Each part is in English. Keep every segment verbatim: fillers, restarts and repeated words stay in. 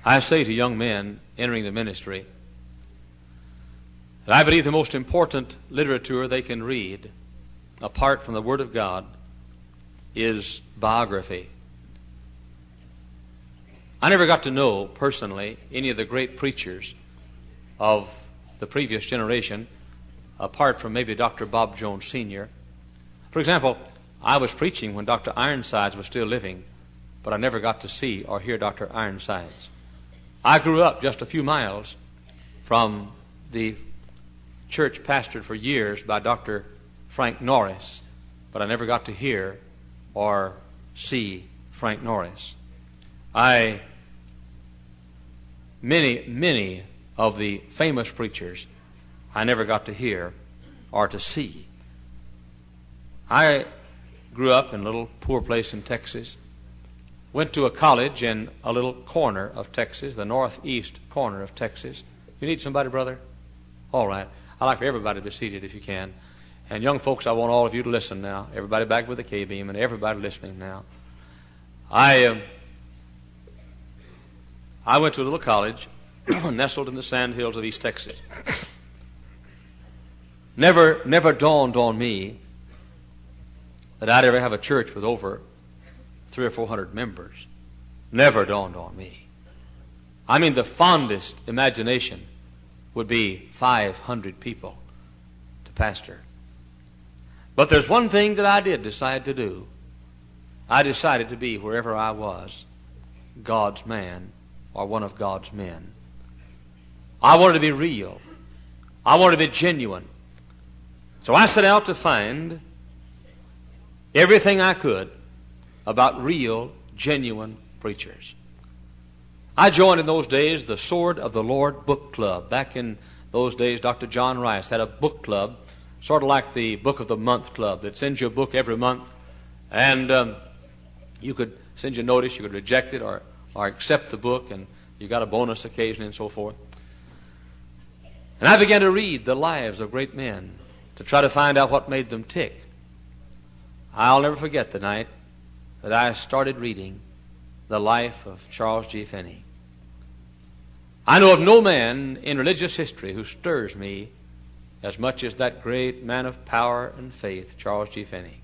I say to young men entering the ministry that I believe the most important literature they can read, apart from the Word of God, is biography. I never got to know, personally, any of the great preachers of the previous generation, apart from maybe Doctor Bob Jones Senior For example, I was preaching when Doctor Ironsides was still living, but I never got to see or hear Doctor Ironsides. I grew up just a few miles from the church pastored for years by Doctor Frank Norris, but I never got to hear or see Frank Norris. I, many, many of the famous preachers, I never got to hear or to see. I grew up in a little poor place in Texas, went to a college in a little corner of Texas, the northeast corner of Texas. You need somebody, brother? All right. I'd like for everybody to be seated if you can. And young folks, I want all of you to listen now. Everybody back with the K-beam and everybody listening now. I uh, I went to a little college nestled in the sandhills of East Texas. Never, never dawned on me that I'd ever have a church with over three or four hundred members. Never dawned on me. I mean, the fondest imagination would be five hundred people to pastor. But there's one thing that I did decide to do. I decided to be, wherever I was, God's man or one of God's men. I wanted to be real. I wanted to be genuine. So I set out to find everything I could about real, genuine preachers. I joined in those days the Sword of the Lord Book Club. Back in those days, Doctor John Rice had a book club, sort of like the Book of the Month Club, that sends you a book every month, and um, you could send you a notice, you could reject it or, or accept the book, and you got a bonus occasionally and so forth. And I began to read the lives of great men to try to find out what made them tick. I'll never forget the night that I started reading the life of Charles G. Finney. I know of no man in religious history who stirs me as much as that great man of power and faith, Charles G. Finney.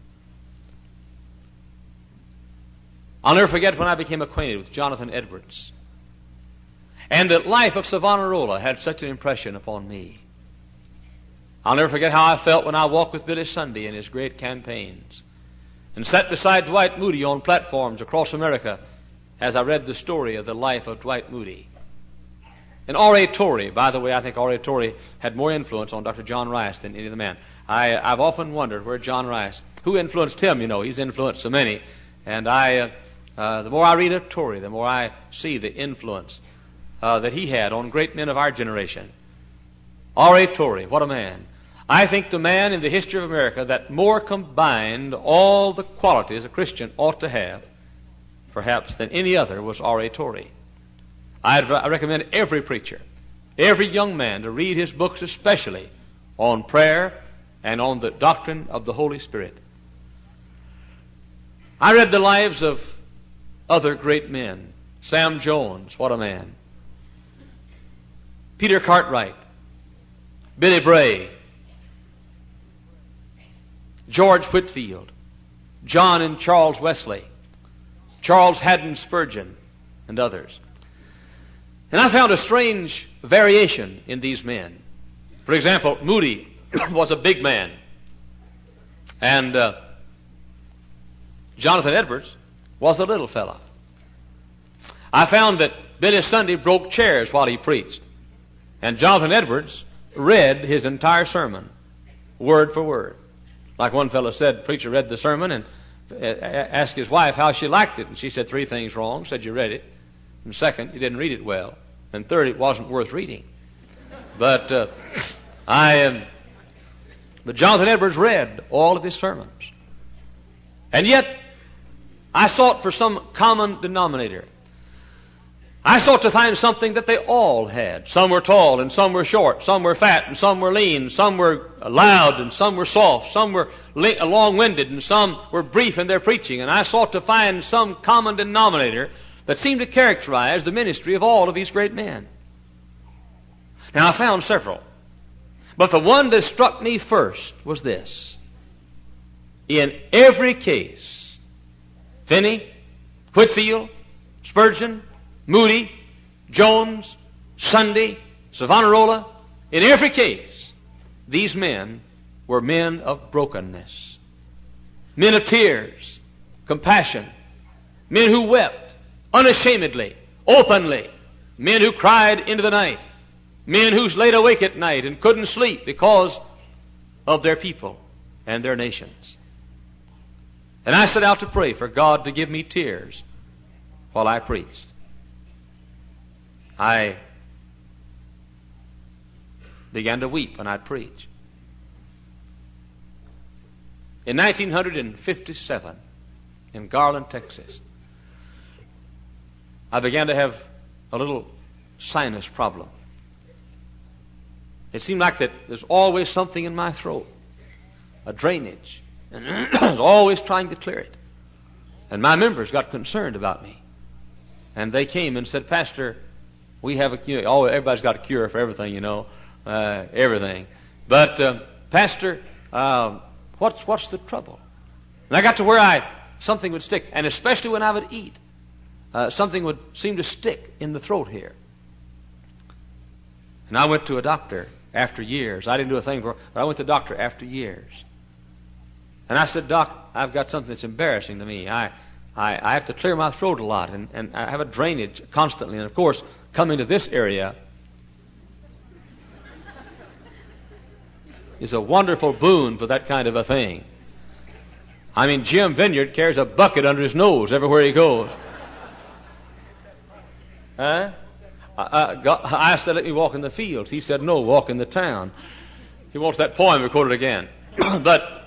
I'll never forget when I became acquainted with Jonathan Edwards. And the life of Savonarola had such an impression upon me. I'll never forget how I felt when I walked with Billy Sunday in his great campaigns and sat beside Dwight Moody on platforms across America as I read the story of the life of Dwight Moody. And R A Torrey, by the way, I think R A Torrey had more influence on Doctor John Rice than any other man. I, I've often wondered where John Rice, who influenced him, you know, he's influenced so many. And I, uh, uh, the more I read of Torrey, the more I see the influence uh, that he had on great men of our generation. R A Torrey, what a man. I think the man in the history of America that more combined all the qualities a Christian ought to have, perhaps, than any other was R A Torrey. I'd, I recommend every preacher, every young man to read his books, especially on prayer and on the doctrine of the Holy Spirit. I read the lives of other great men. Sam Jones, what a man. Peter Cartwright, Billy Bray, George Whitefield, John and Charles Wesley, Charles Haddon Spurgeon, and others. And I found a strange variation in these men. For example, Moody was a big man, and uh, Jonathan Edwards was a little fella. I found that Billy Sunday broke chairs while he preached, and Jonathan Edwards read his entire sermon, word for word. Like one fellow said, preacher read the sermon and asked his wife how she liked it, and she said three things wrong. Said you read it, and second, you didn't read it well, and third, it wasn't worth reading. But uh, I, um, but Jonathan Edwards read all of his sermons, and yet I sought for some common denominator. I sought to find something that they all had. Some were tall and some were short. Some were fat and some were lean. Some were loud and some were soft. Some were long-winded and some were brief in their preaching. And I sought to find some common denominator that seemed to characterize the ministry of all of these great men. Now, I found several. But the one that struck me first was this. In every case, Finney, Whitfield, Spurgeon, Moody, Jones, Sunday, Savonarola, in every case, these men were men of brokenness, men of tears, compassion, men who wept unashamedly, openly, men who cried into the night, men who laid awake at night and couldn't sleep because of their people and their nations. And I set out to pray for God to give me tears while I preached. I began to weep when I'd preach. In nineteen fifty-seven, in Garland, Texas, I began to have a little sinus problem. It seemed like that there's always something in my throat, a drainage, and I was always trying to clear it. And my members got concerned about me. And they came and said, Pastor, we have a cure. Oh, everybody's got a cure for everything, you know, uh, everything. But, uh, Pastor, uh, what's what's the trouble? And I got to where I something would stick, and especially when I would eat, uh, something would seem to stick in the throat here. And I went to a doctor after years. I didn't do a thing for, but I went to a doctor after years. And I said, Doc, I've got something that's embarrassing to me. I, I, I have to clear my throat a lot, and, and I have a drainage constantly. And of course, coming to this area is a wonderful boon for that kind of a thing. I mean, Jim Vineyard carries a bucket under his nose everywhere he goes. Huh? I, I, got, I said, let me walk in the fields. He said, no, walk in the town. He wants that poem recorded again. But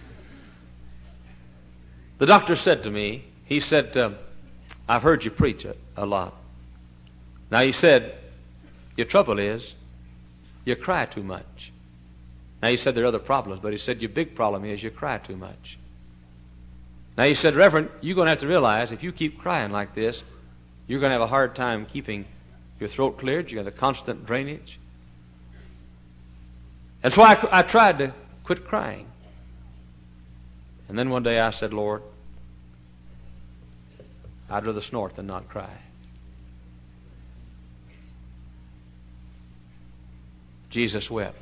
the doctor said to me, he said, uh, I've heard you preach a, a lot. Now, he said, your trouble is you cry too much. Now, he said there are other problems, but he said your big problem is you cry too much. Now, he said, Reverend, you're going to have to realize if you keep crying like this, you're going to have a hard time keeping your throat cleared. You have a constant drainage. And so I, I tried to quit crying. And then one day I said, Lord, I'd rather snort than not cry. Jesus wept.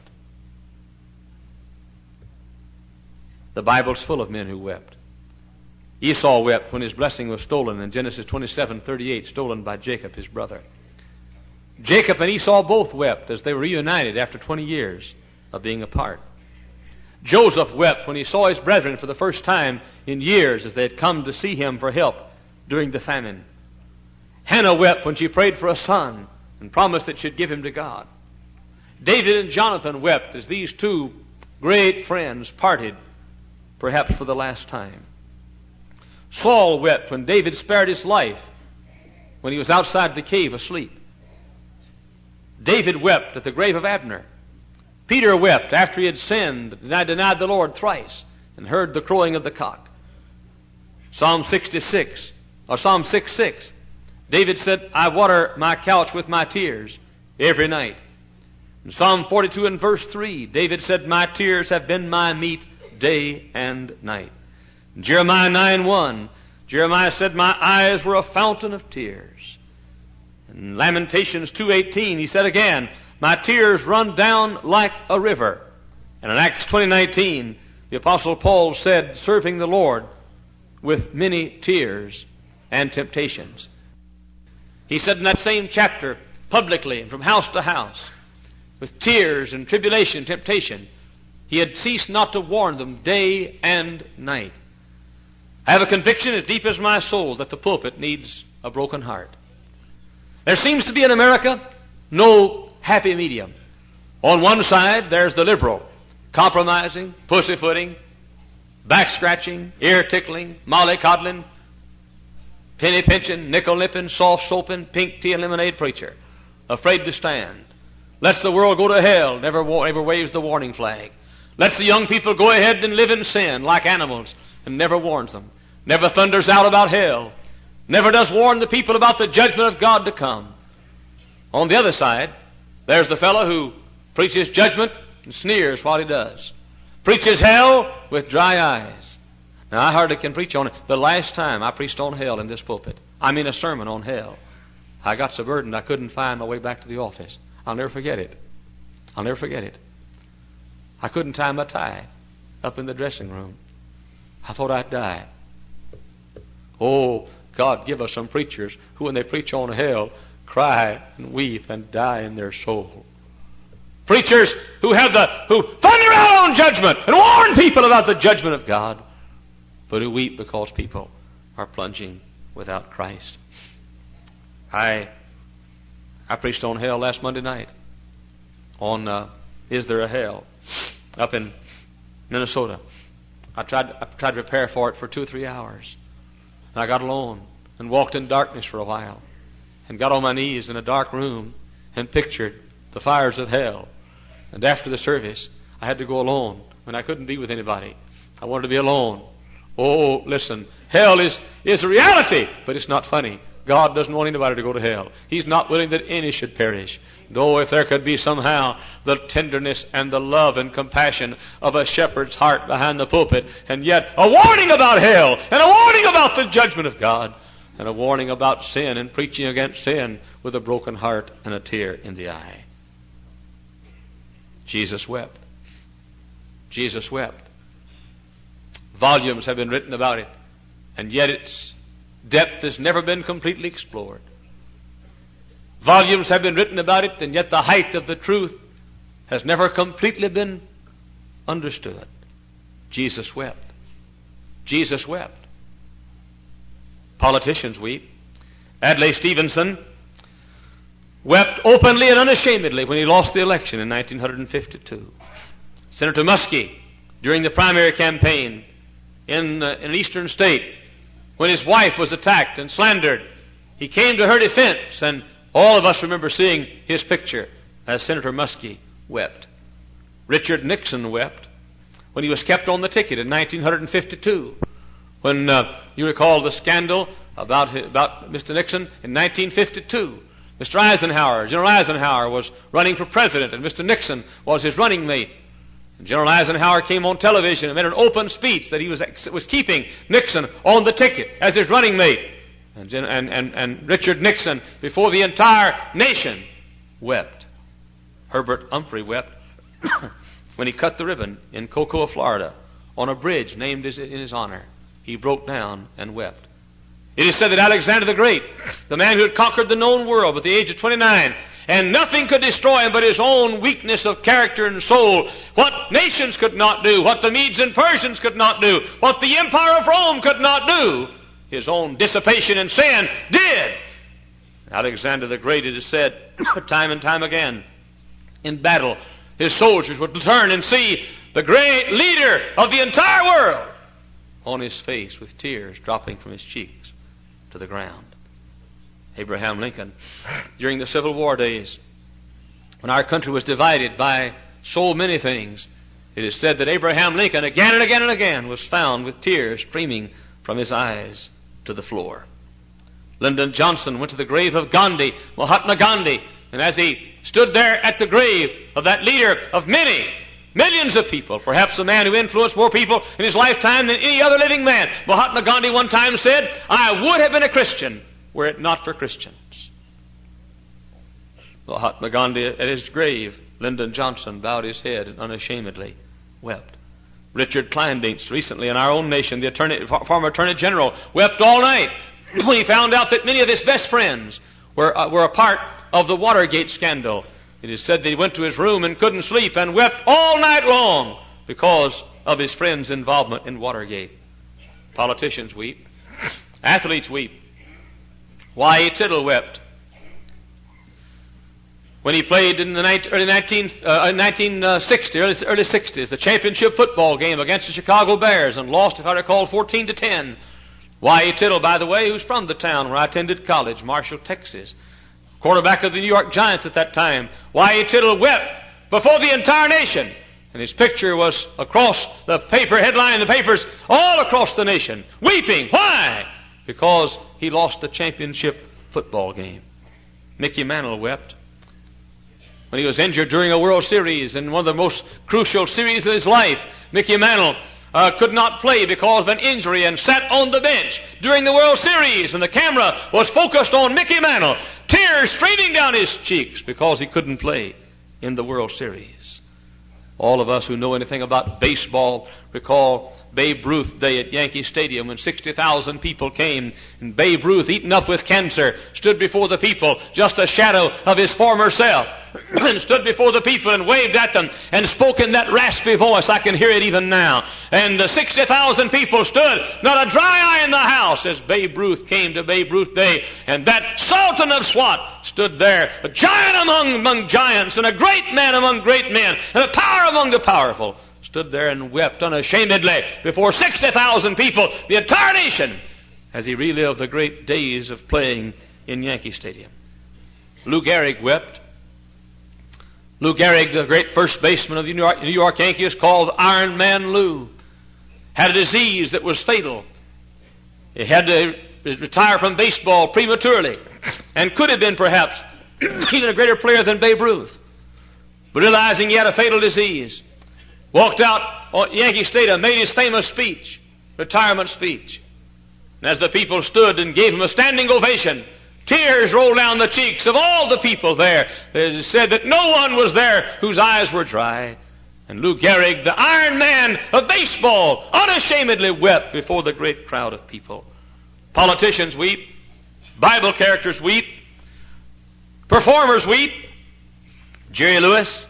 The Bible's full of men who wept. Esau wept when his blessing was stolen in Genesis twenty-seven thirty-eight, stolen by Jacob, his brother. Jacob and Esau both wept as they were reunited after twenty years of being apart. Joseph wept when he saw his brethren for the first time in years as they had come to see him for help during the famine. Hannah wept when she prayed for a son and promised that she'd give him to God. David and Jonathan wept as these two great friends parted, perhaps for the last time. Saul wept when David spared his life when he was outside the cave asleep. David wept at the grave of Abner. Peter wept after he had sinned and had denied the Lord thrice and heard the crowing of the cock. Psalm sixty-six, or Psalm six six, David said, I water my couch with my tears every night. In Psalm forty-two and verse three, David said, my tears have been my meat day and night. In Jeremiah nine one, Jeremiah said, my eyes were a fountain of tears. In Lamentations two eighteen, he said again, my tears run down like a river. And in Acts twenty nineteen, the Apostle Paul said, serving the Lord with many tears and temptations. He said in that same chapter, publicly and from house to house, with tears and tribulation and temptation, he had ceased not to warn them day and night. I have a conviction as deep as my soul that the pulpit needs a broken heart. There seems to be in America no happy medium. On one side, there's the liberal, compromising, pussyfooting, back-scratching, ear-tickling, mollycoddling, penny-pinching, nickel-nipping, soft-soaping, pink tea and lemonade preacher, afraid to stand. Lets the world go to hell, never, never waves the warning flag. Lets the young people go ahead and live in sin like animals and never warns them. Never thunders out about hell. Never does warn the people about the judgment of God to come. On the other side, there's the fellow who preaches judgment and sneers while he does. Preaches hell with dry eyes. Now, I hardly can preach on it. The last time I preached on hell in this pulpit, I mean a sermon on hell, I got so burdened I couldn't find my way back to the office. I'll never forget it. I'll never forget it. I couldn't tie my tie up in the dressing room. I thought I'd die. Oh, God, give us some preachers who, when they preach on hell, cry and weep and die in their soul. Preachers who have the, who thunder out on judgment and warn people about the judgment of God, but who weep because people are plunging without Christ. I, I preached on hell last Monday night. On, uh, Is There a Hell? Up in Minnesota. I tried, I tried to prepare for it for two or three hours. And I got alone and walked in darkness for a while and got on my knees in a dark room and pictured the fires of hell. And after the service, I had to go alone when I couldn't be with anybody. I wanted to be alone. Oh, listen, hell is, is a reality, but it's not funny. God doesn't want anybody to go to hell. He's not willing that any should perish. No, if there could be somehow the tenderness and the love and compassion of a shepherd's heart behind the pulpit, and yet a warning about hell, and a warning about the judgment of God, and a warning about sin and preaching against sin with a broken heart and a tear in the eye. Jesus wept. Jesus wept. Volumes have been written about it, and yet its depth has never been completely explored. Volumes have been written about it, and yet the height of the truth has never completely been understood. Jesus wept. Jesus wept. Politicians weep. Adlai Stevenson wept openly and unashamedly when he lost the election in nineteen fifty-two. Senator Muskie, during the primary campaign in, uh, in an eastern state, when his wife was attacked and slandered, he came to her defense, and all of us remember seeing his picture as Senator Muskie wept. Richard Nixon wept when he was kept on the ticket in nineteen fifty-two. When uh, you recall the scandal about, about Mister Nixon in nineteen fifty-two. Mister Eisenhower, General Eisenhower was running for president, and Mister Nixon was his running mate. And General Eisenhower came on television and made an open speech that he was, was keeping Nixon on the ticket as his running mate. And, and, and, and Richard Nixon, before the entire nation, wept. Herbert Humphrey wept when he cut the ribbon in Cocoa, Florida, on a bridge named in his honor. He broke down and wept. It is said that Alexander the Great, the man who had conquered the known world at the age of twenty-nine, and nothing could destroy him but his own weakness of character and soul, what nations could not do, what the Medes and Persians could not do, what the Empire of Rome could not do, his own dissipation and sin did. Alexander the Great, it is said time and time again, in battle, his soldiers would turn and see the great leader of the entire world on his face with tears dropping from his cheeks to the ground. Abraham Lincoln, during the Civil War days, when our country was divided by so many things, it is said that Abraham Lincoln again and again and again was found with tears streaming from his eyes to the floor. Lyndon Johnson went to the grave of Gandhi, Mahatma Gandhi, and as he stood there at the grave of that leader of many, millions of people, perhaps a man who influenced more people in his lifetime than any other living man, Mahatma Gandhi one time said, "I would have been a Christian were it not for Christians." Mahatma Gandhi, at his grave, Lyndon Johnson bowed his head and unashamedly wept. Richard Kleindienst, recently in our own nation, the attorney, former Attorney General, wept all night when he found out that many of his best friends were, uh, were a part of the Watergate scandal. It is said that he went to his room and couldn't sleep and wept all night long because of his friends' involvement in Watergate. Politicians weep. Athletes weep. Y A Tittle wept when he played in the early nineteen, uh, nineteen sixty, early, early sixties, the championship football game against the Chicago Bears and lost, if I recall, fourteen to ten. Y A Tittle, by the way, who's from the town where I attended college, Marshall, Texas, quarterback of the New York Giants at that time. Y A Tittle wept before the entire nation, and his picture was across the paper headline in the papers all across the nation, weeping. Why? because he lost the championship football game. Mickey Mantle wept when he was injured during a World Series, and one of the most crucial series of his life. Mickey Mantle uh, could not play because of an injury and sat on the bench during the World Series, and the camera was focused on Mickey Mantle, tears streaming down his cheeks because he couldn't play in the World Series. All of us who know anything about baseball recall Babe Ruth Day at Yankee Stadium when sixty thousand people came, and Babe Ruth, eaten up with cancer, stood before the people, just a shadow of his former self, and stood before the people and waved at them and spoke in that raspy voice. I can hear it even now. And the sixty thousand people stood, not a dry eye in the house, as Babe Ruth came to Babe Ruth Day. And that Sultan of SWAT stood there, a giant among, among giants, and a great man among great men, and a power among the powerful, stood there and wept unashamedly before sixty thousand people, the entire nation, as he relived the great days of playing in Yankee Stadium. Lou Gehrig wept. Lou Gehrig, the great first baseman of the New York, New York Yankees, called Iron Man Lou, had a disease that was fatal. He had to retire from baseball prematurely, and could have been perhaps even a greater player than Babe Ruth. But realizing he had a fatal disease, walked out at Yankee Stadium, made his famous speech, retirement speech. And as the people stood and gave him a standing ovation, tears rolled down the cheeks of all the people there. They said that no one was there whose eyes were dry. And Lou Gehrig, the Iron Man of baseball, unashamedly wept before the great crowd of people. Politicians weep. Bible characters weep. Performers weep. Jerry Lewis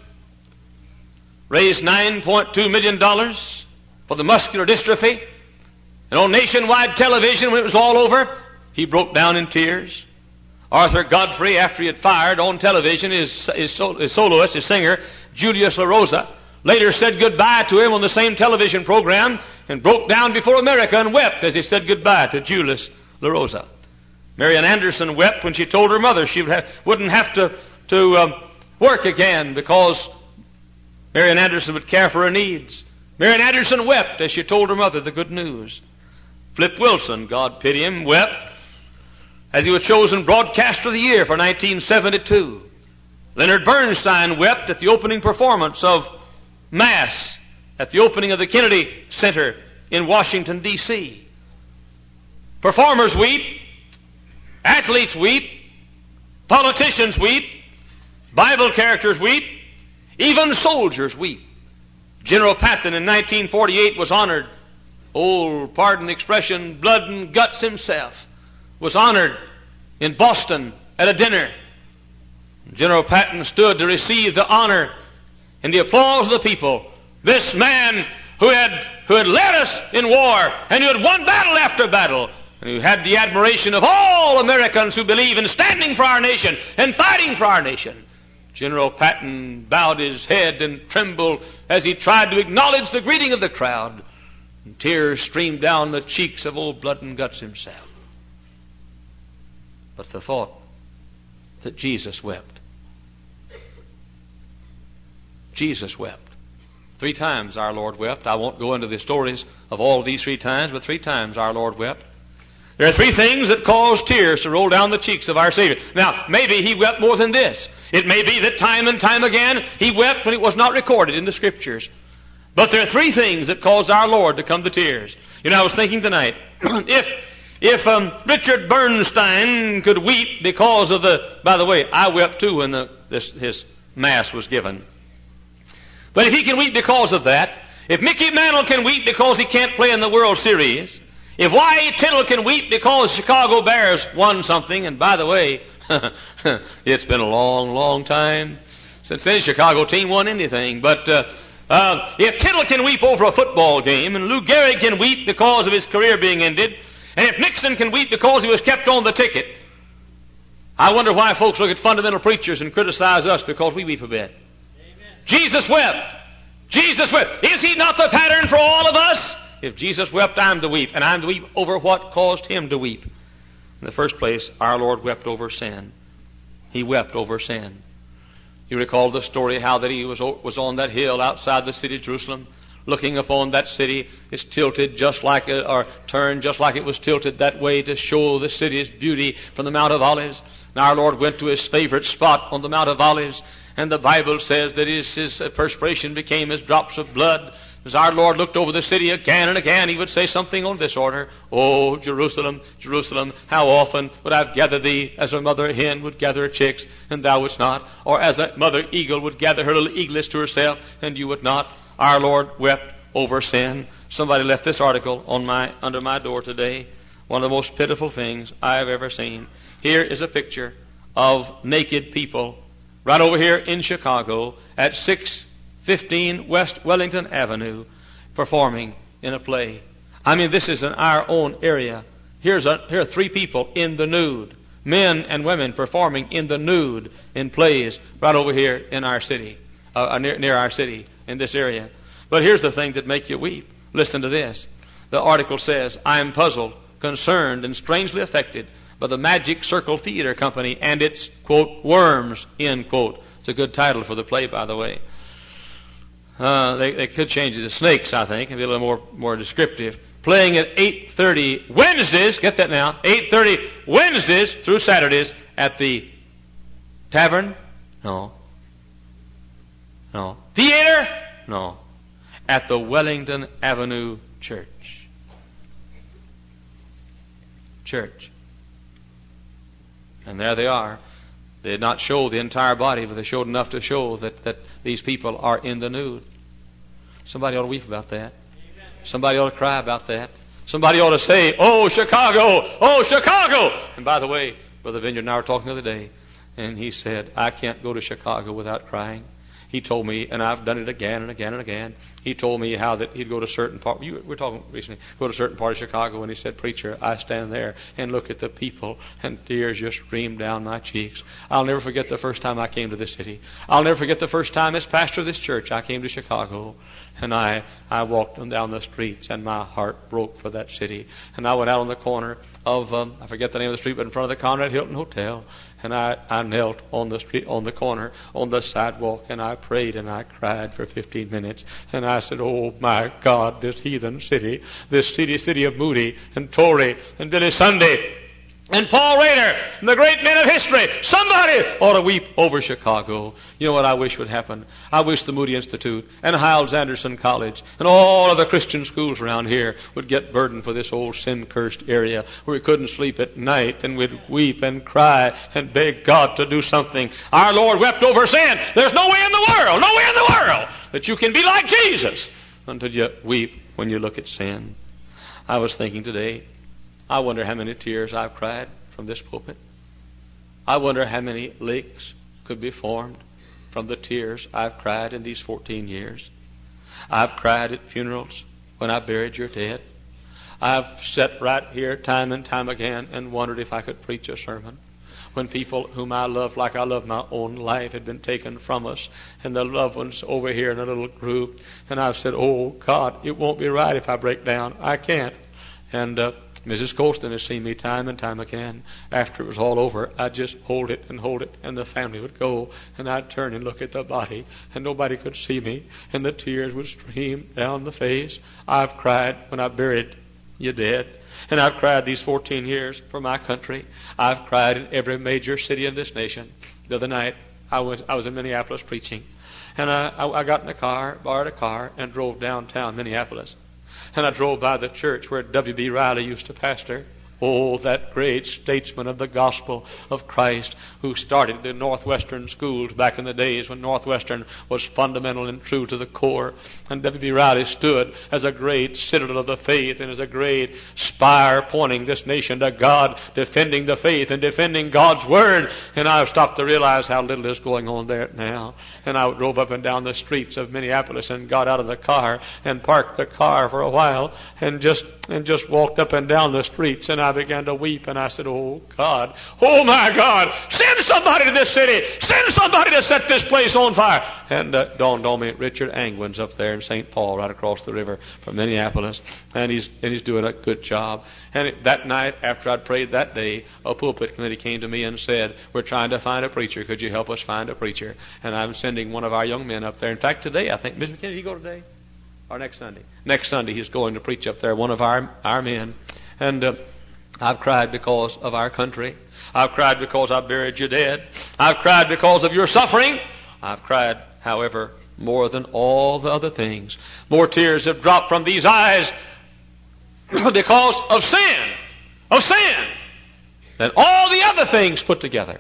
raised nine point two million dollars for the muscular dystrophy. And on nationwide television, when it was all over, he broke down in tears. Arthur Godfrey, after he had fired on television, his, his, his soloist, his singer, Julius LaRosa, later said goodbye to him on the same television program and broke down before America and wept as he said goodbye to Julius LaRosa. Marian Anderson wept when she told her mother she would have, wouldn't have to, to um, work again because Marian Anderson would care for her needs. Marian Anderson wept as she told her mother the good news. Flip Wilson, God pity him, wept as he was chosen Broadcaster of the Year for nineteen seventy-two. Leonard Bernstein wept at the opening performance of Mass at the opening of the Kennedy Center in Washington, D C Performers weep. Athletes weep. Politicians weep. Bible characters weep. Even soldiers weep. General Patton in nineteen forty-eight was honored. Oh, pardon the expression, blood and guts himself was honored in Boston at a dinner. General Patton stood to receive the honor and the applause of the people. This man who had, who had led us in war and who had won battle after battle and who had the admiration of all Americans who believe in standing for our nation and fighting for our nation. General Patton bowed his head and trembled as he tried to acknowledge the greeting of the crowd. And tears streamed down the cheeks of old Blood and Guts himself. But the thought that Jesus wept. Jesus wept. Three times our Lord wept. I won't go into the stories of all these three times, but three times our Lord wept. There are three things that cause tears to roll down the cheeks of our Savior. Now, maybe he wept more than this. It may be that time and time again he wept when it was not recorded in the Scriptures. But there are three things that caused our Lord to come to tears. You know, I was thinking tonight, if if um, Richard Bernstein could weep because of the... By the way, I wept too when the, this, his Mass was given. But if he can weep because of that, if Mickey Mantle can weep because he can't play in the World Series, if Y A Tittle can weep because the Chicago Bears won something, and by the way, it's been a long, long time since any Chicago team won anything, but uh, uh, if Tittle can weep over a football game, and Lou Gehrig can weep because of his career being ended, and if Nixon can weep because he was kept on the ticket, I wonder why folks look at fundamental preachers and criticize us because we weep a bit. Amen. Jesus wept. Jesus wept. Is he not the pattern for all of us? If Jesus wept, I'm to weep, and I'm to weep over what caused him to weep. In the first place, our Lord wept over sin. He wept over sin. You recall the story how that he was was on that hill outside the city of Jerusalem, looking upon that city. It's tilted just like it, or turned just like it was tilted that way to show the city's beauty from the Mount of Olives. And our Lord went to His favorite spot on the Mount of Olives, and the Bible says that his, his perspiration became as drops of blood. As our Lord looked over the city again and again, He would say something on this order: "Oh, Jerusalem, Jerusalem, how often would I have gathered thee as a mother hen would gather her chicks, and thou wouldst not? Or as a mother eagle would gather her little eaglets to herself, and you would not?" Our Lord wept over sin. Somebody left this article on my under my door today. One of the most pitiful things I have ever seen. Here is a picture of naked people right over here in Chicago at six fifteen West Wellington Avenue, performing in a play. I mean, this is in our own area. Here's a, here are three people in the nude, men and women performing in the nude in plays right over here in our city, uh, near, near our city in this area. But here's the thing that make you weep. Listen to this. The article says, "I am puzzled, concerned, and strangely affected by the Magic Circle Theater Company and its, quote, worms, end quote." It's a good title for the play, by the way. Uh, they, they could change it to snakes, I think, and be a little more, more descriptive. Playing at eight thirty Wednesdays, get that now, eight thirty Wednesdays through Saturdays at the Tavern? No. No. Theater? No. At the Wellington Avenue Church. Church. And there they are. They did not show the entire body, but they showed enough to show that, that these people are in the nude. Somebody ought to weep about that. Somebody ought to cry about that. Somebody ought to say, "Oh, Chicago! Oh, Chicago!" And by the way, Brother Vineyard and I were talking the other day, and he said, "I can't go to Chicago without crying." He told me, and I've done it again and again and again, he told me how that he'd go to a certain part, you were talking recently, go to a certain part of Chicago, and he said, "Preacher, I stand there and look at the people, and tears just stream down my cheeks. I'll never forget the first time I came to this city. I'll never forget the first time as pastor of this church I came to Chicago, and I, I walked down the streets, and my heart broke for that city. And I went out on the corner of, um, I forget the name of the street, but in front of the Conrad Hilton Hotel, and I, I knelt on the street, on the corner, on the sidewalk, and I prayed and I cried for fifteen minutes. And I said, "Oh my God, this heathen city, this city, city of Moody and Torrey and Billy Sunday and Paul Rader and the great men of history, somebody ought to weep over Chicago." You know what I wish would happen? I wish the Moody Institute and Hiles Anderson College and all of the Christian schools around here would get burdened for this old sin-cursed area where we couldn't sleep at night, and we'd weep and cry and beg God to do something. Our Lord wept over sin. There's no way in the world, no way in the world that you can be like Jesus until you weep when you look at sin. I was thinking today, I wonder how many tears I've cried from this pulpit. I wonder how many lakes could be formed from the tears I've cried in these fourteen years. I've cried at funerals when I buried your dead. I've sat right here time and time again and wondered if I could preach a sermon when people whom I loved like I love my own life had been taken from us, and the loved ones over here in a little group. And I've said, "Oh God, it won't be right if I break down. I can't." And uh, Missus Colston has seen me time and time again. After it was all over, I'd just hold it and hold it, and the family would go, and I'd turn and look at the body, and nobody could see me, and the tears would stream down the face. I've cried when I buried you dead, and I've cried these fourteen years for my country. I've cried in every major city in this nation. The other night, I was I was in Minneapolis preaching, and I, I, I got in a car, borrowed a car, and drove downtown Minneapolis. And I drove by the church where W B Riley used to pastor. Oh, that great statesman of the gospel of Christ who started the Northwestern schools back in the days when Northwestern was fundamental and true to the core. And W B Riley stood as a great citadel of the faith and as a great spire pointing this nation to God, defending the faith and defending God's Word. And I've stopped to realize how little is going on there now. And I drove up and down the streets of Minneapolis and got out of the car and parked the car for a while and just and just walked up and down the streets, and I began to weep, and I said, "Oh God, oh my God, send somebody to this city, send somebody to set this place on fire." And uh, dawned on me, Richard Angwin's up there in Saint Paul, right across the river from Minneapolis, and he's and he's doing a good job. And it, that night, after I'd prayed that day, a pulpit committee came to me and said, "We're trying to find a preacher. Could you help us find a preacher?" And I'm sending one of our young men up there. In fact, today, I think, Mister McKinney, did he go today? Or next Sunday. Next Sunday he's going to preach up there, one of our, our men. And uh, I've cried because of our country. I've cried because I buried you dead. I've cried because of your suffering. I've cried, however, more than all the other things. More tears have dropped from these eyes because of sin. Of sin. Than all the other things put together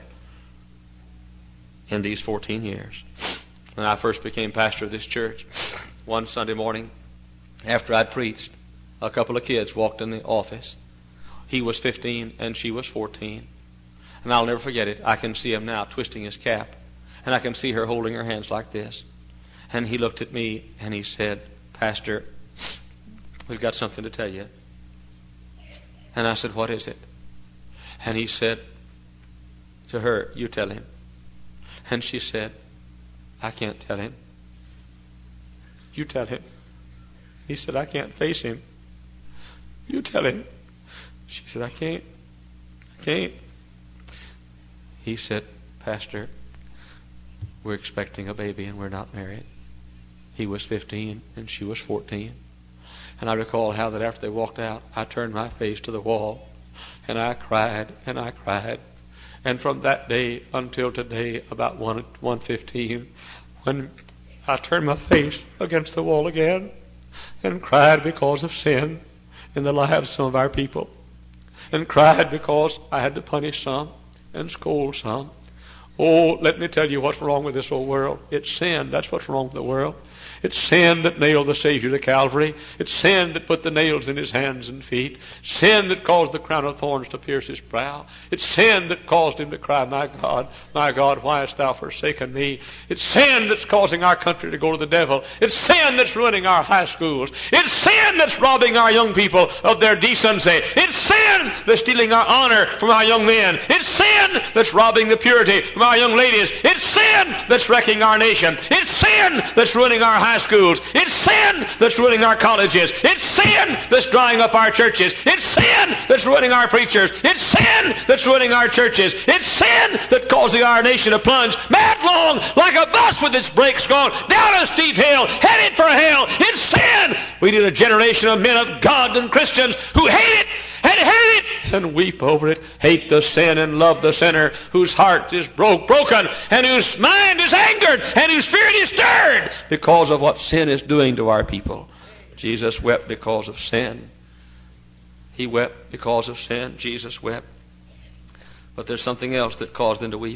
in these fourteen years. When I first became pastor of this church, one Sunday morning, after I'd preached, a couple of kids walked in the office. He was fifteen and she was fourteen. And I'll never forget it. I can see him now twisting his cap. And I can see her holding her hands like this. And he looked at me and he said, Pastor, we've got something to tell you. And I said, what is it? And he said to her, you tell him. And she said, I can't tell him. You tell him. He said, I can't face him. You tell him. She said, I can't. I can't. He said, Pastor, we're expecting a baby and we're not married. He was fifteen and she was fourteen. And I recall how that after they walked out, I turned my face to the wall and I cried and I cried. And from that day until today, about one one fifteen, when I turned my face against the wall again and cried because of sin in the lives of some of our people, and cried because I had to punish some and scold some. Oh, let me tell you what's wrong with this old world. It's sin. That's what's wrong with the world. It's sin that nailed the Savior to Calvary. It's sin that put the nails in his hands and feet. Sin that caused the crown of thorns to pierce his brow. It's sin that caused him to cry, my God, my God, why hast thou forsaken me? It's sin that's causing our country to go to the devil. It's sin that's ruining our high schools. It's sin that's robbing our young people of their decency. It's sin that's stealing our honor from our young men. It's sin that's robbing the purity from our young ladies. It's sin that's wrecking our nation. It's sin that's ruining our high schools. It's sin that's ruining our colleges. It's sin that's drying up our churches. It's sin that's ruining our preachers. It's sin that's ruining our churches. It's sin that's causing our nation to plunge madlong like a bus with its brakes gone down a steep hill, headed for hell. It's sin. We need a generation of men of God and Christians who hate it and hate it and weep over it. Hate the sin and love the sinner, whose heart is broke, broken, and whose mind is angered, and whose spirit is stirred because of what sin is doing to our people. Jesus wept because of sin. He wept because of sin. Jesus wept. But there's something else that caused him to weep.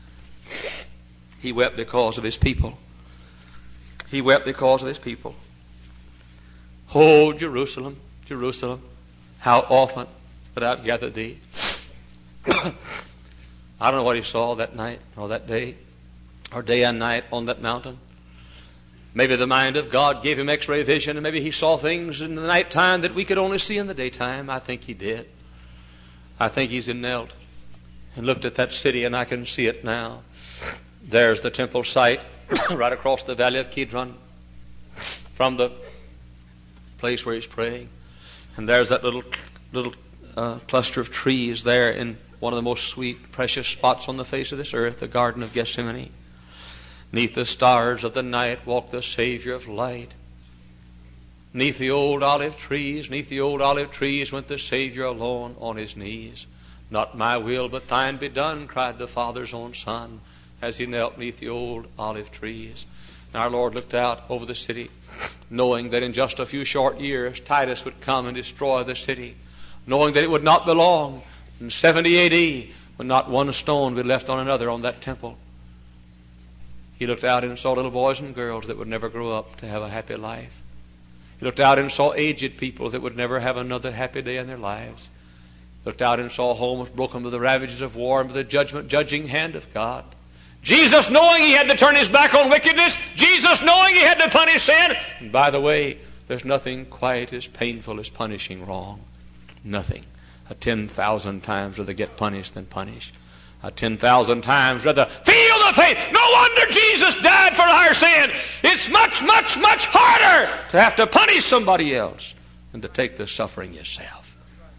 He wept because of his people. He wept because of his people. Oh, Jerusalem, Jerusalem, how often would I gather thee? I don't know what he saw that night or that day or day and night on that mountain. Maybe the mind of God gave him x-ray vision, and maybe he saw things in the nighttime that we could only see in the daytime. I think he did. I think he's knelt and looked at that city, and I can see it now. There's the temple site right across the valley of Kidron from the place where he's praying. And there's that little little uh, cluster of trees there in one of the most sweet, precious spots on the face of this earth, the Garden of Gethsemane. Neath the stars of the night walked the Savior of light. Neath the old olive trees, neath the old olive trees went the Savior alone on his knees. Not my will, but thine be done, cried the Father's own Son, as he knelt neath the old olive trees. And our Lord looked out over the city, knowing that in just a few short years Titus would come and destroy the city, knowing that it would not be long, in seventy A D, when not one stone would be left on another on that temple. He looked out and saw little boys and girls that would never grow up to have a happy life. He looked out and saw aged people that would never have another happy day in their lives. He looked out and saw homes broken by the ravages of war and by the judgment, judging hand of God. Jesus, knowing he had to turn his back on wickedness, Jesus, knowing he had to punish sin. And by the way, there's nothing quite as painful as punishing wrong. Nothing. A ten thousand times rather get punished than punished. A ten thousand times rather feel the pain. No wonder Jesus died for our sin. It's much, much, much harder to have to punish somebody else than to take the suffering yourself.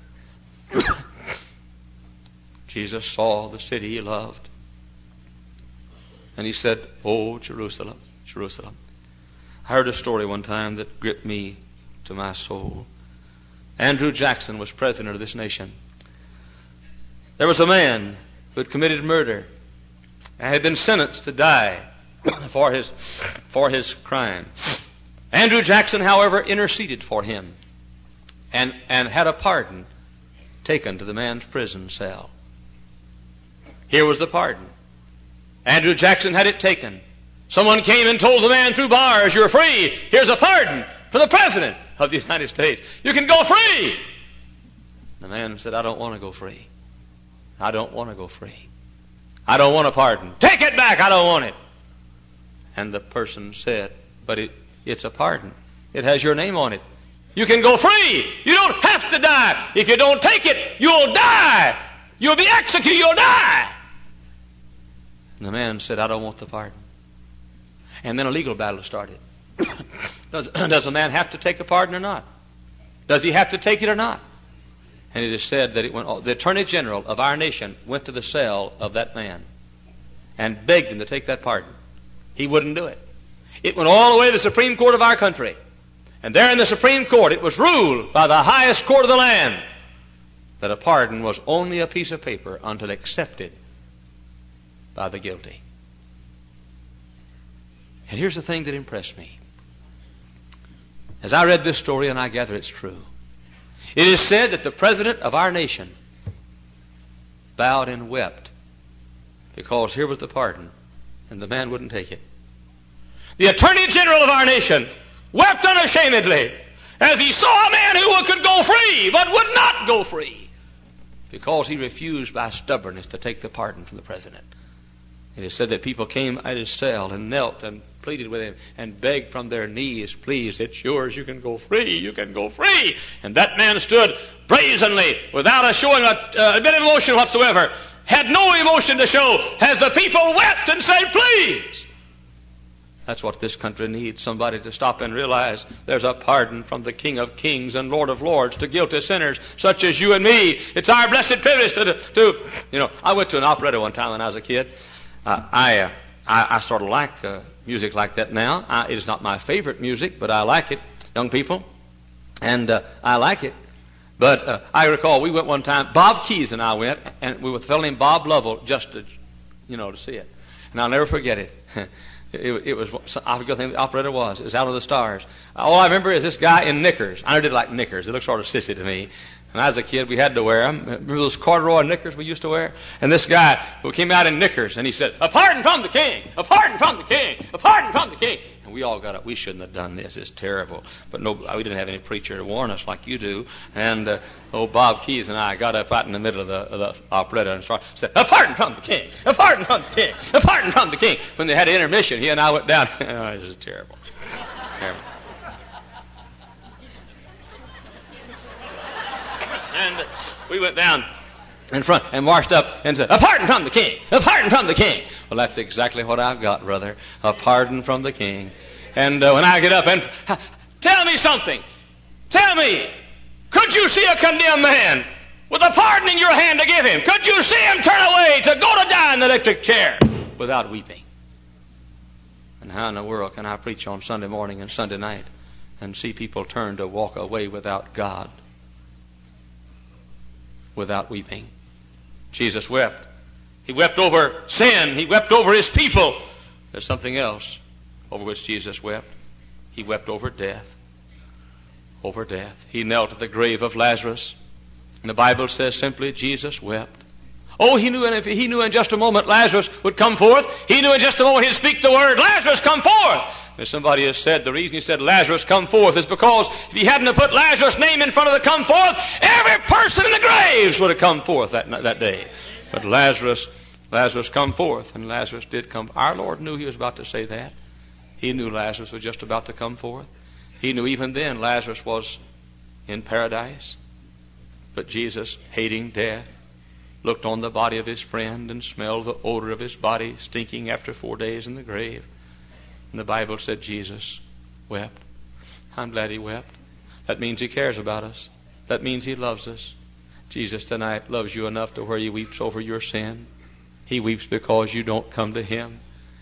Jesus saw the city he loved. And he said, oh, Jerusalem, Jerusalem, I heard a story one time that gripped me to my soul. Andrew Jackson was president of this nation. There was a man who had committed murder and had been sentenced to die for his, for his crime. Andrew Jackson, however, interceded for him and, and had a pardon taken to the man's prison cell. Here was the pardon. Andrew Jackson had it taken. Someone came and told the man through bars, "You're free. Here's a pardon for the President of the United States. You can go free." The man said, "I don't want to go free. I don't want to go free. I don't want a pardon. Take it back. I don't want it." And the person said, "But it, it's a pardon. It has your name on it. You can go free. You don't have to die. If you don't take it, you'll die. You'll be executed. You'll die." And the man said, "I don't want the pardon." And then a legal battle started. does, does a man have to take a pardon or not? Does he have to take it or not? And it is said that it went, the Attorney General of our nation went to the cell of that man and begged him to take that pardon. He wouldn't do it. It went all the way to the Supreme Court of our country. And there in the Supreme Court, it was ruled by the highest court of the land that a pardon was only a piece of paper until accepted by the guilty. And here's the thing that impressed me. As I read this story, and I gather it's true, it is said that the President of our nation bowed and wept because here was the pardon, and the man wouldn't take it. The Attorney General of our nation wept unashamedly as he saw a man who could go free but would not go free because he refused by stubbornness to take the pardon from the President. It is said that people came at his cell and knelt and pleaded with him and begged from their knees, "Please, it's yours. You can go free. You can go free." And that man stood brazenly, without a showing a, a bit of emotion whatsoever, had no emotion to show, as the people wept and said, "Please." That's what this country needs, somebody to stop and realize there's a pardon from the King of Kings and Lord of Lords to guilty sinners such as you and me. It's our blessed privilege to, to you know, I went to an operetta one time when I was a kid. Uh, I, uh, I I sort of like uh, music like that now. I, it is not my favorite music, but I like it, young people, and uh, I like it. But uh, I recall we went one time. Bob Keys and I went, and we were with a fellow named Bob Lovell just to, you know, to see it. And I'll never forget it. it, it was I forget what the name of the operetta was. It was Out of the Stars. All I remember is this guy in knickers. I did like knickers. It looked sort of sissy to me. And as a kid, we had to wear them. Remember those corduroy knickers we used to wear? And this guy who came out in knickers, and he said, "A pardon from the King! A pardon from the King! A pardon from the King!" And we all got up. We shouldn't have done this. It's terrible. But no, we didn't have any preacher to warn us like you do. And uh, old Bob Keys and I got up out in the middle of the, of the operetta and started, said, "A pardon from the King! A pardon from the King! A pardon from the King!" When they had an intermission, he and I went down. Oh, this is terrible. Terrible. And we went down in front and marched up and said, "A pardon from the King! A pardon from the King!" Well, that's exactly what I've got, brother. A pardon from the King. And uh, when I get up and tell me something, tell me, could you see a condemned man with a pardon in your hand to give him? Could you see him turn away to go to die in the electric chair without weeping? And how in the world can I preach on Sunday morning and Sunday night and see people turn to walk away without God? Without weeping. Jesus wept. He wept over sin. He wept over his people. There's something else over which Jesus wept. He wept over death. Over death. He knelt at the grave of Lazarus. And the Bible says simply, Jesus wept. Oh, he knew, and if he knew in just a moment Lazarus would come forth. He knew in just a moment he'd speak the word, "Lazarus, come forth." As somebody has said, the reason he said, "Lazarus, come forth," is because if he hadn't have put Lazarus' name in front of the "come forth," every person in the graves would have come forth that, that day. But Lazarus, Lazarus, come forth. And Lazarus did come. Our Lord knew he was about to say that. He knew Lazarus was just about to come forth. He knew even then Lazarus was in paradise. But Jesus, hating death, looked on the body of his friend and smelled the odor of his body stinking after four days in the grave. And the Bible said Jesus wept. I'm glad he wept. That means he cares about us. That means he loves us. Jesus tonight loves you enough to where he weeps over your sin. He weeps because you don't come to him.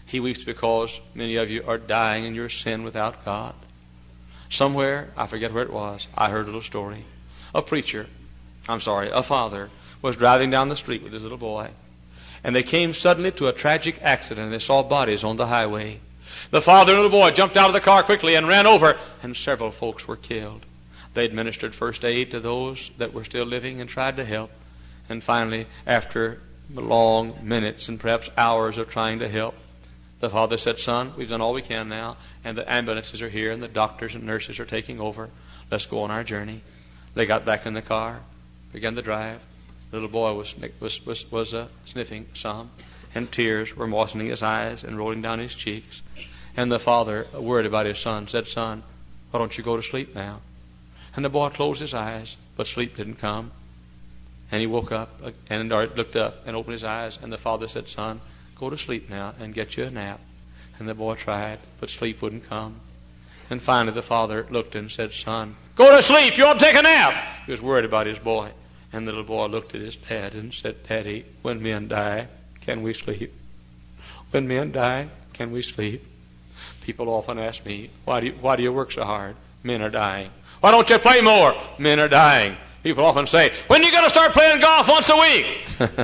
He weeps because many of you are dying in your sin without God. Somewhere, I forget where it was, I heard a little story. A preacher, I'm sorry, a father, was driving down the street with his little boy. And they came suddenly to a tragic accident, and they saw bodies on the highway. The father and the boy jumped out of the car quickly and ran over, and several folks were killed. They administered first aid to those that were still living and tried to help. And finally, after long minutes and perhaps hours of trying to help, the father said, "Son, we've done all we can now, and the ambulances are here, and the doctors and nurses are taking over. Let's go on our journey." They got back in the car, began to drive. The little boy was was was, was uh, sniffing some, and tears were moistening his eyes and rolling down his cheeks. And the father, worried about his son, said, "Son, why don't you go to sleep now?" And the boy closed his eyes, but sleep didn't come. And he woke up and looked up and opened his eyes, and the father said, "Son, go to sleep now and get you a nap." And the boy tried, but sleep wouldn't come. And finally the father looked and said, "Son, go to sleep. You ought to take a nap." He was worried about his boy. And the little boy looked at his dad and said, "Daddy, when men die, can we sleep? When men die, can we sleep?" People often ask me, why do you, why do you work so hard? Men are dying. Why don't you play more? Men are dying. People often say, when are you going to start playing golf once a week?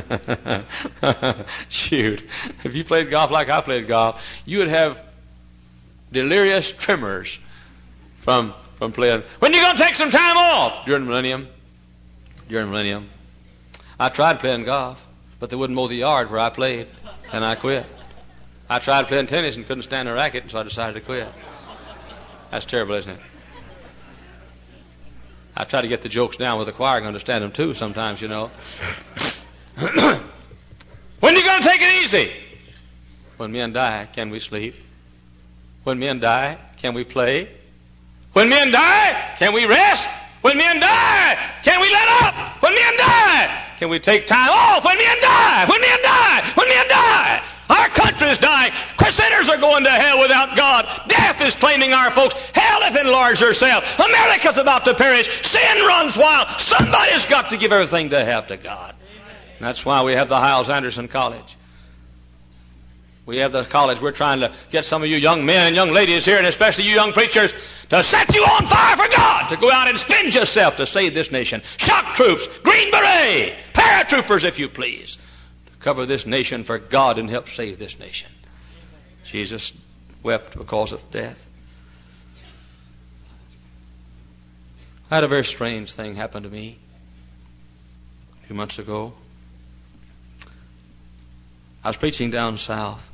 Shoot. If you played golf like I played golf, you would have delirious tremors from, from playing. When are you going to take some time off? During the millennium. During the millennium. I tried playing golf, but they wouldn't mow the yard where I played, and I quit. I tried playing tennis and couldn't stand a racket, and so I decided to quit. That's terrible, isn't it? I try to get the jokes down with the choir and understand them too sometimes, you know. When are you going to take it easy? When men die, can we sleep? When men die, can we play? When men die, can we rest? When men die, can we let up? When men die, can we take time off? When men die, when men die, when men die. Our country is dying. Sinners are going to hell without God. Death is claiming our folks. Hell hath enlarged herself. America's about to perish. Sin runs wild. Somebody's got to give everything they have to God. And that's why we have the Hiles Anderson College. We have the college. We're trying to get some of you young men and young ladies here, and especially you young preachers, to set you on fire for God, to go out and spend yourself to save this nation. Shock troops, Green Beret, paratroopers, if you please, to cover this nation for God and help save this nation. Jesus wept because of death. I had a very strange thing happen to me a few months ago. I was preaching down south.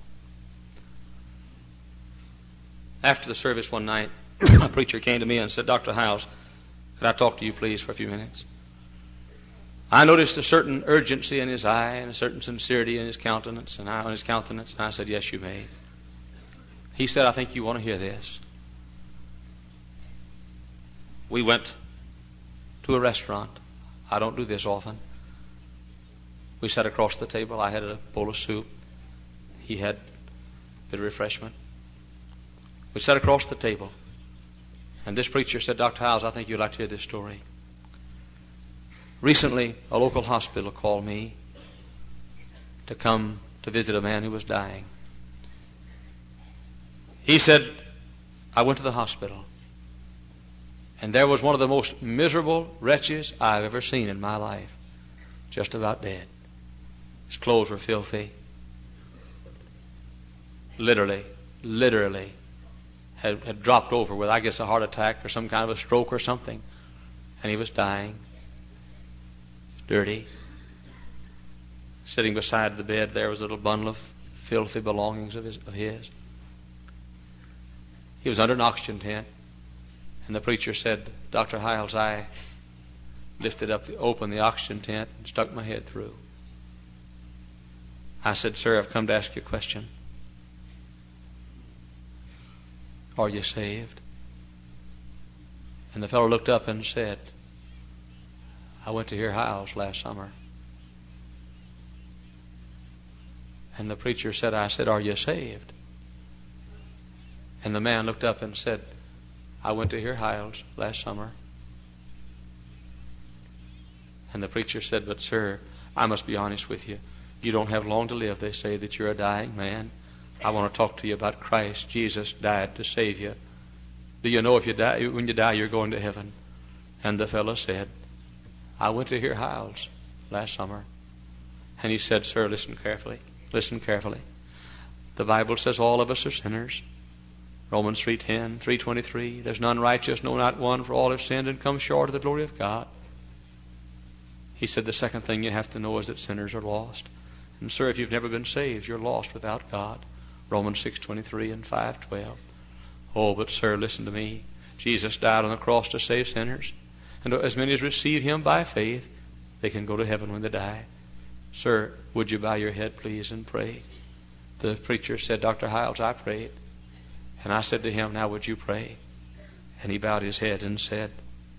After the service one night, a preacher came to me and said, "Doctor Hiles, could I talk to you please for a few minutes?" I noticed a certain urgency in his eye and a certain sincerity in his countenance, and I on his countenance, and I said, "Yes, you may." He said, "I think you want to hear this." We went to a restaurant. I don't do this often. We sat across the table. I had a bowl of soup. He had a bit of refreshment. We sat across the table. And this preacher said, "Doctor Hiles, I think you'd like to hear this story." Recently, a local hospital called me to come to visit a man who was dying. He said, "I went to the hospital, and there was one of the most miserable wretches I've ever seen in my life, just about dead. His clothes were filthy. Literally, literally had, had dropped over with, I guess, a heart attack or some kind of a stroke or something. And he was dying. Dirty. Sitting beside the bed there was a little bundle of filthy belongings of his. Of his. He was under an oxygen tent. And the preacher said, "Doctor Hiles, I lifted up, the, opened the oxygen tent and stuck my head through." I said, "Sir, I've come to ask you a question. Are you saved?" And the fellow looked up and said, "I went to hear Hiles last summer." And the preacher said, I said, "Are you saved?" And the man looked up and said, "I went to hear Hiles last summer." And the preacher said, "But sir, I must be honest with you. You don't have long to live. They say that you're a dying man. I want to talk to you about Christ. Jesus died to save you. Do you know if you die, when you die, you're going to heaven? And the fellow said, I went to hear Hiles last summer. And he said, sir, listen carefully. Listen carefully. The Bible says all of us are sinners. Romans three ten, three twenty-three. There's none righteous, no, not one, for all have sinned and come short of the glory of God. He said the second thing you have to know is that sinners are lost. And sir, if you've never been saved, you're lost without God. Romans six twenty-three and five twelve. Oh, but sir, listen to me. Jesus died on the cross to save sinners. And as many as receive him by faith, they can go to heaven when they die. Sir, would you bow your head, please, and pray? The preacher said, Doctor Hiles, I prayed. And I said to him, now would you pray? And he bowed his head and said,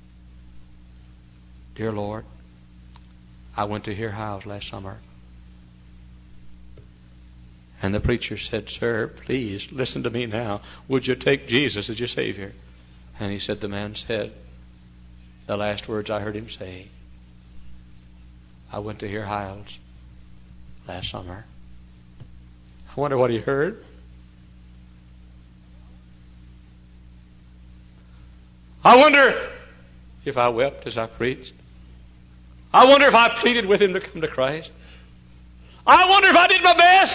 Dear Lord, I went to hear Hiles last summer. And the preacher said, Sir, please, listen to me now. Would you take Jesus as your Savior? And he said, the man said, the last words I heard him say, I went to hear Hiles last summer. I wonder what he heard. I wonder if I wept as I preached. I wonder if I pleaded with him to come to Christ. I wonder if I did my best.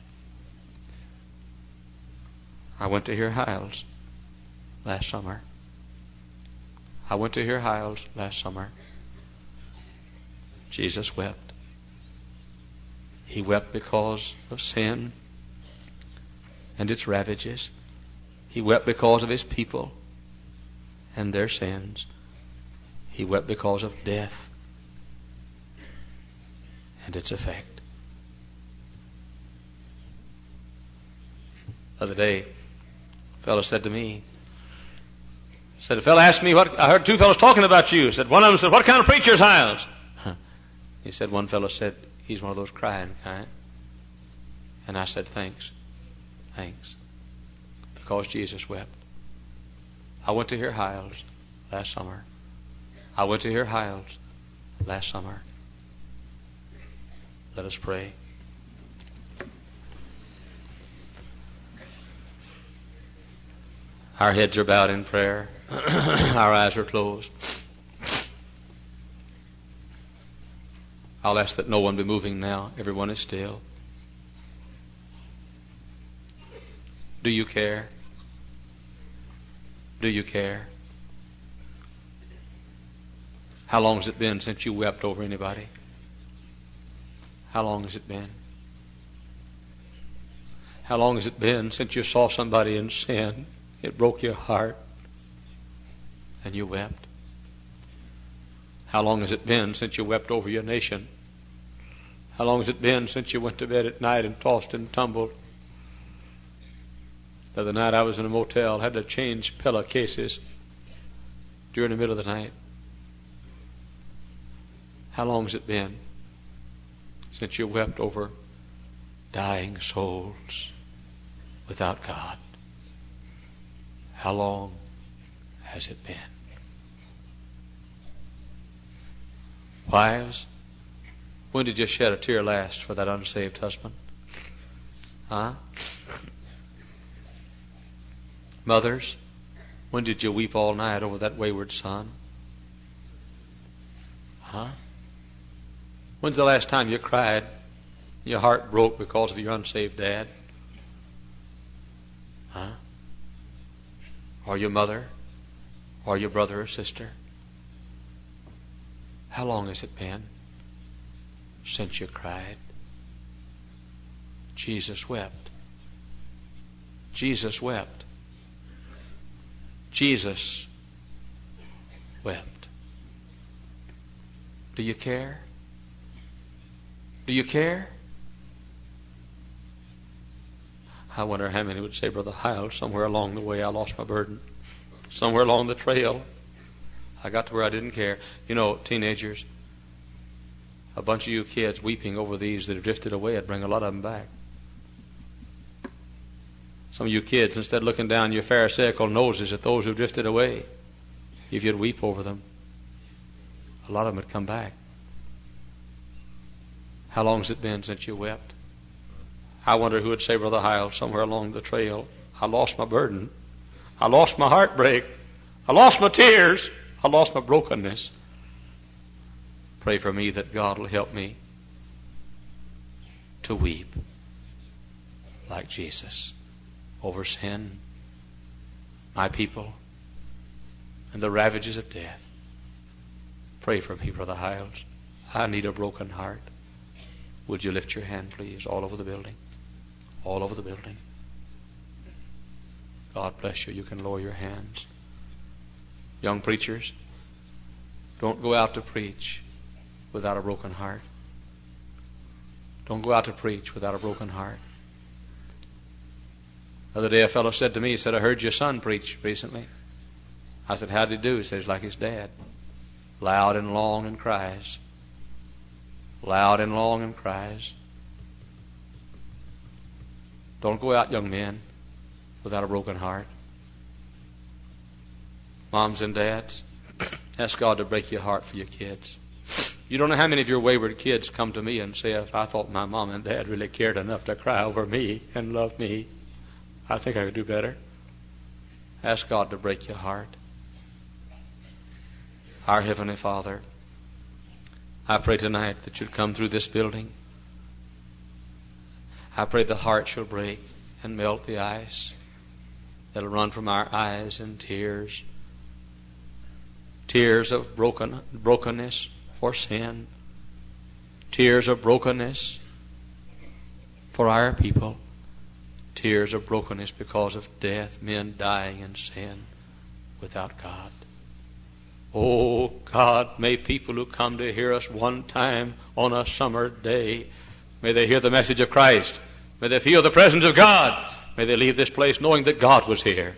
I went to hear Hiles last summer. I went to hear Hiles last summer. Jesus wept. He wept because of sin and its ravages. He wept because of his people and their sins. He wept because of death and its effect. The other day, a fellow said to me, said, a fellow asked me, what, I heard two fellows talking about you. Said, one of them said, what kind of preacher is Hiles? He said, one fellow said, he's one of those crying kind. And I said, thanks. Thanks. Because Jesus wept. I went to hear Hiles last summer. I went to hear Hiles last summer. Let us pray. Our heads are bowed in prayer. Our eyes are closed. I'll ask that no one be moving now. Everyone is still. Do you care? Do you care? How long has it been since you wept over anybody? How long has it been? How long has it been since you saw somebody in sin? It broke your heart and you wept. How long has it been since you wept over your nation? How long has it been since you went to bed at night and tossed and tumbled? The other night I was in a motel, had to change pillowcases during the middle of the night. How long has it been since you wept over dying souls without God? How long has it been? Wives, when did you shed a tear last for that unsaved husband? Huh? Mothers, when did you weep all night over that wayward son? Huh? When's the last time you cried, your heart broke because of your unsaved dad? Huh? Or your mother? Or your brother or sister? How long has it been since you cried? Jesus wept. Jesus wept. Jesus wept. Do you care? Do you care? I wonder how many would say, Brother Hiles, somewhere along the way I lost my burden. Somewhere along the trail I got to where I didn't care. You know, teenagers, a bunch of you kids weeping over these that have drifted away, I'd bring a lot of them back. Some of you kids, instead of looking down your pharisaical noses at those who drifted away, if you'd weep over them, a lot of them would come back. How long has it been since you wept? I wonder who would say, Brother Hyle, somewhere along the trail, I lost my burden. I lost my heartbreak. I lost my tears. I lost my brokenness. Pray for me that God will help me to weep like Jesus over sin, my people, and the ravages of death. Pray for me, Brother Hiles. I need a broken heart. Would you lift your hand, please, all over the building? All over the building. God bless you. You can lower your hands. Young preachers, don't go out to preach without a broken heart. Don't go out to preach without a broken heart. The other day a fellow said to me, he said, I heard your son preach recently. I said, how did he do? He said, he's like his dad. Loud and long and cries. Loud and long and cries. Don't go out, young men, without a broken heart. Moms and dads, ask God to break your heart for your kids. You don't know how many of your wayward kids come to me and say, if I thought my mom and dad really cared enough to cry over me and love me, I think I could do better. Ask God to break your heart. Our Heavenly Father, I pray tonight that you'd come through this building. I pray the heart shall break and melt the ice that'll run from our eyes in tears. Tears of broken brokenness for sin. Tears of brokenness for our people. Tears of brokenness because of death, men dying in sin without God. Oh God, may people who come to hear us one time on a summer day, may they hear the message of Christ. May they feel the presence of God. May they leave this place knowing that God was here.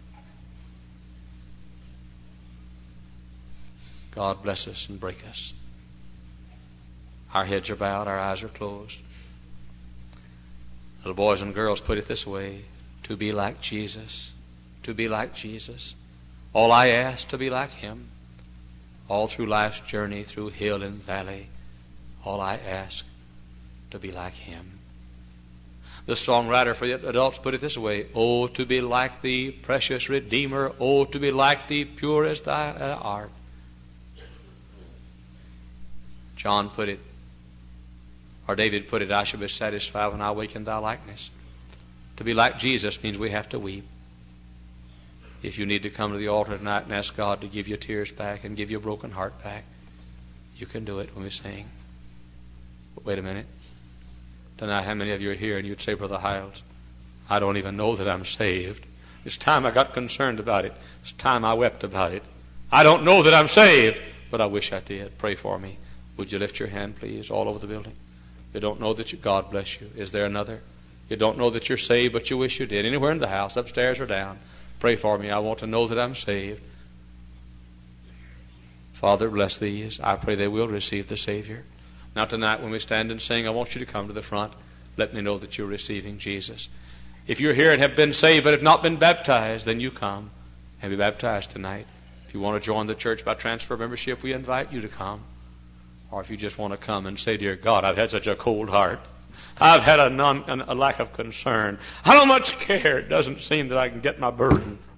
God bless us and break us. Our heads are bowed, our eyes are closed. Little boys and girls, put it this way: to be like Jesus, to be like Jesus. All I ask, to be like Him. All through life's journey, through hill and valley, all I ask, to be like Him. The songwriter for the adults put it this way: oh, to be like Thee, precious Redeemer. Oh, to be like Thee, pure as Thou art. John put it, or David put it, I shall be satisfied when I wake in Thy likeness. To be like Jesus means we have to weep. If you need to come to the altar tonight and ask God to give your tears back and give your broken heart back, you can do it when we sing. But wait a minute. Tonight, how many of you are here and you'd say, Brother Hiles, I don't even know that I'm saved. It's time I got concerned about it. It's time I wept about it. I don't know that I'm saved, but I wish I did. Pray for me. Would you lift your hand, please, all over the building? You don't know that you, God bless you. Is there another? You don't know that you're saved, but you wish you did. Anywhere in the house, upstairs or down. Pray for me. I want to know that I'm saved. Father, bless these. I pray they will receive the Savior. Now tonight when we stand and sing, I want you to come to the front. Let me know that you're receiving Jesus. If you're here and have been saved but have not been baptized, then you come and be baptized tonight. If you want to join the church by transfer membership, we invite you to come. Or if you just want to come and say, dear God, I've had such a cold heart. I've had a, non, a lack of concern. I don't much care. It doesn't seem that I can get my burden.